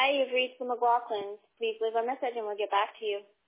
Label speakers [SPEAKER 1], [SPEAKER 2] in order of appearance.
[SPEAKER 1] Hi, you've reached the McLaughlins. Please leave a message and we'll get back to you.